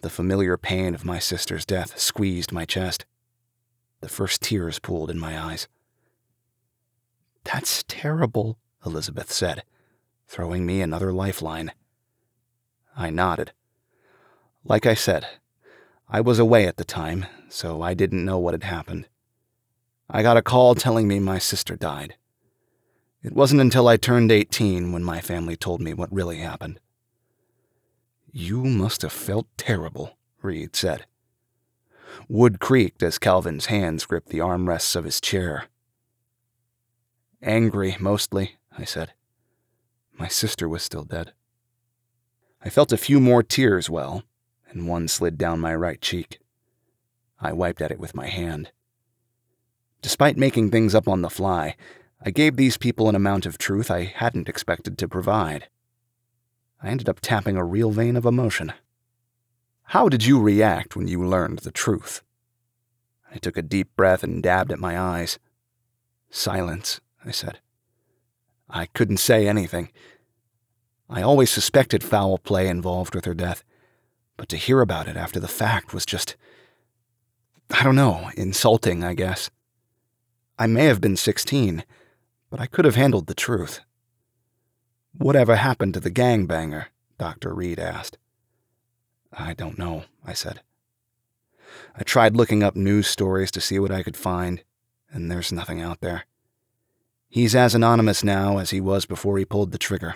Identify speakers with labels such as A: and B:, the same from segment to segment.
A: The familiar pain of my sister's death squeezed my chest. The first tears pooled in my eyes. "That's terrible," Elizabeth said, throwing me another lifeline. I nodded. Like I said, I was away at the time, so I didn't know what had happened. I got a call telling me my sister died. It wasn't until I turned 18 when my family told me what really happened. "You must have felt terrible," Reed said. Wood creaked as Calvin's hands gripped the armrests of his chair. "Angry, mostly," I said. My sister was still dead. I felt a few more tears well, and one slid down my right cheek. I wiped at it with my hand. Despite making things up on the fly, I gave these people an amount of truth I hadn't expected to provide. I ended up tapping a real vein of emotion. "How did you react when you learned the truth?" I took a deep breath and dabbed at my eyes. "Silence," I said. I couldn't say anything. I always suspected foul play involved with her death, but to hear about it after the fact was just, I don't know, insulting, I guess. I may have been 16, but I could have handled the truth. "Whatever happened to the gangbanger?" Dr. Reed asked. "I don't know," I said. I tried looking up news stories to see what I could find, and there's nothing out there. He's as anonymous now as he was before he pulled the trigger.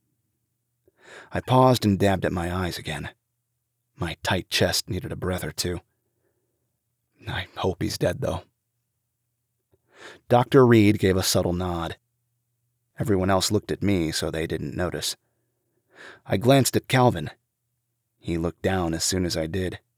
A: I paused and dabbed at my eyes again. My tight chest needed a breath or two. "I hope he's dead, though." Dr. Reed gave a subtle nod. Everyone else looked at me, so they didn't notice. I glanced at Calvin. He looked down as soon as I did.